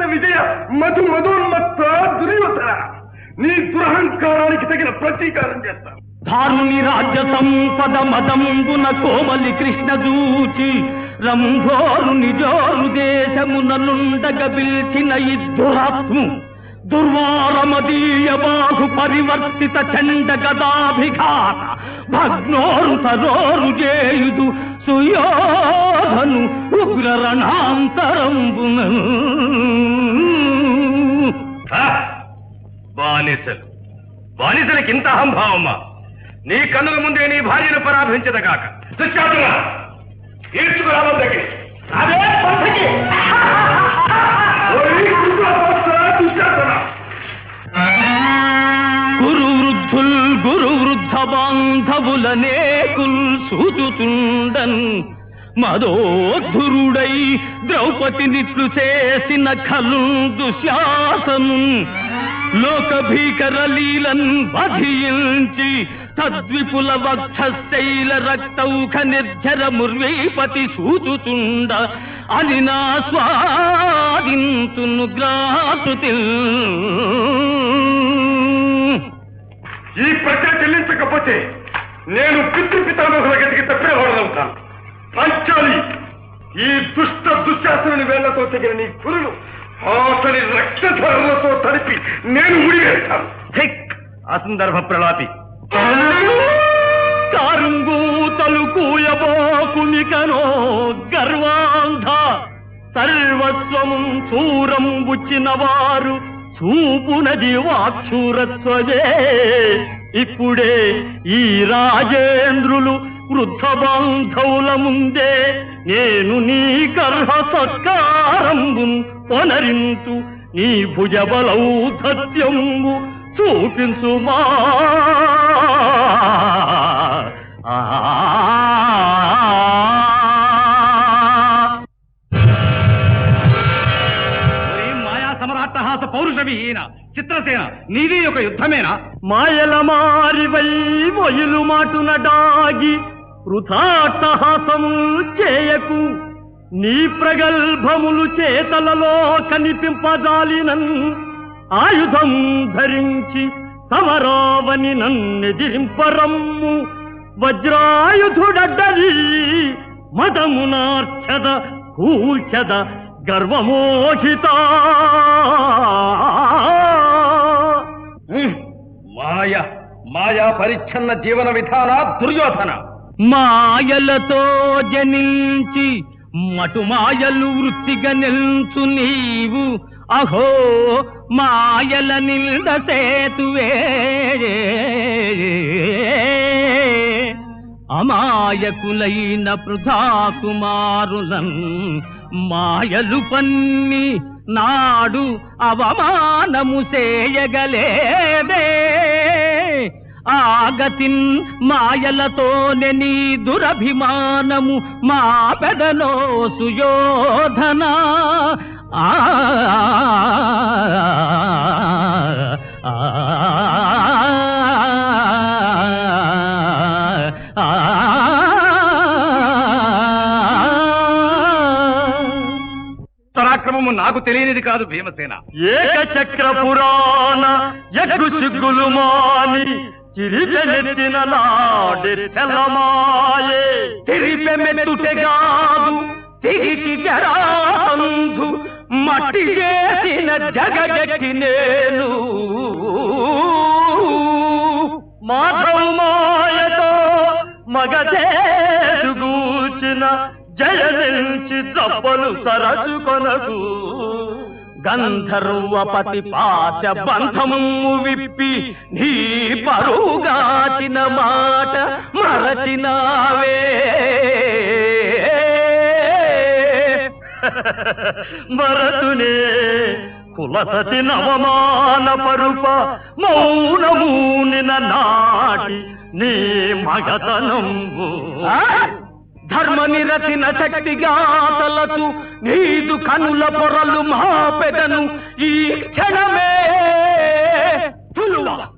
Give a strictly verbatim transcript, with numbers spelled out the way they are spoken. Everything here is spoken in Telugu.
విజయ మధు మధోన్మత్త దుర్యోధన నీ దురహంకారానికి తగిన ప్రతీకారం చేస్తాను. ధారుని రాజ్య సంపద మదంబున కోమలి కృష్ణ దూచి రంభోరు నిజోరు దేశమునలుండగ పిల్చిన ఇద్దురాత్ము దుర్వారమదీయ బాహు పరివర్తిత చండ గదాభిఘాత భగ్నోరు తరోరు చేయుదు సుయోధను ఉగ్ర రణాంతరంబున. బానిసలు బానిసలకి ఇంత అహంభావమ్మా? నీ కన్నుల ముందే నీ భార్యను పరాభించదగాక. దుశ్శాసన తీర్చుకురావద్దకి అదే పంథకి. గురు వృద్ధుల్ గురు వృద్ధ బాంధవులనేకుల్ సూచుతుండన్ మదోద్ధురుడై ద్రౌపదినిట్లు చేసిన ఖలు దుశ్శాసను లోక భీకర లీలన్ వధించి తద్విపుల వక్షశైల రక్తౌఖ నిర్జర ముర్వీపతి సూచుతుండ అని నా స్వాదింతును గ్రాసుతి. ఈ ప్రజ చెల్లించకపోతే నేను పితృపితామహుల గతికి తప్పేవాడవుతాను. పంచాలి ఈ దుష్ట దుశ్శాసనుని వేళ్లతో తెగిన నీ కురులు అతని రక్తధారులతో తడిపి నేను ముడివేస్తాను. అసందర్భ ప్రలాపి కారుంగూతలు కూయబోకునికనో గర్వాంధ సర్వస్వము చూరం బుచ్చిన వారు చూపునది వాక్షూరత్వదే. ఇప్పుడే ఈ రాజేంద్రులు వృద్ధ బాంధవుల ముందే నేను నీ గర్భ సత్కారంబు పొనరింతు నీ భుజబలౌధత్యంబు చూపించుమా. మాయా సమరాట్టహాస పౌరుషవిహీన చిత్రసేన నీది ఒక యుద్ధమేనా? మాయల మారివై మొయిలు మాటున డాగి వృథాట్టహాసము చేయకు. నీ ప్రగల్భములు చేతలలో కనిపింపజాలినన్ ఆయుధం ధరించి సమరావని నన్నెదిరింపరమ్ము. వజ్రాయుధుడడ్డది మదమునార్చద కూల్చద గర్వమోహిత. మాయ మాయా పరిచ్ఛన్న జీవన విధాన దుర్యోధన. మాయలతో జనించి మటు మాయలు వృత్తిగా నిల్చు నీవు అహో మాయల నిల్ద సేతువే. అమాయకులైన పృథా కుమారులం మాయలు పన్ని నాడు అవమానము చేయగలేదే. ఆగతిన్ మాయలతోనే నీ దురభిమానము మా పెదలో సుయోధన. ఆ పరాక్రమము నాకు తెలియనిది కాదు భీమసేన. ఏకచక్ర పురాణ యగ్గు సిగ్గులు మాని చిరిపెనెత్తిన నాడే తెలమాయే. తిరిపెమెత్తుటెగాదు తిరిగి జరాంధు మట్టి చేసిన జగగట్టి నేను. మాధవ మాయతో మగదేగూచిన జయనించి దప్పలు సరచుకొనకు. గంధర్వపతి పాశ బంధము విప్పి నీ పరుగాచిన మాట మరచినావే. మరతునే కులసతి నవమాన పరుప మౌనమూనిన నాటి నీ మగతనంబు. ధర్మ నిరతిన శక్తిగా తలచు నీదు కనుల పొరలు మా పెదను ఈ క్షణమే తులువ.